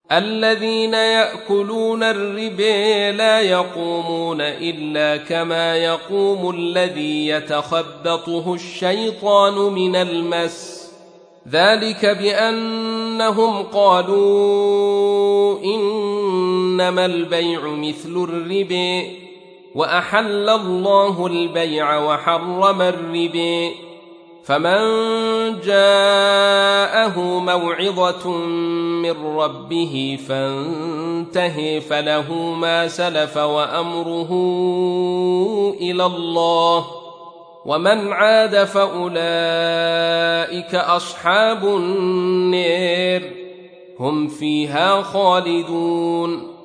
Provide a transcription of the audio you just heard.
الذين يأكلون الربا لا يقومون إلا كما يقوم الذي يتخبطه الشيطان من المس ذلك بأنهم قالوا إنما البيع مثل الربا وأحل الله البيع وحرم الربا فمن جاءه موعظة من ربه فانتهى فله ما سلف وأمره إلى الله ومن عاد فأولئك أصحاب النار هم فيها خالدون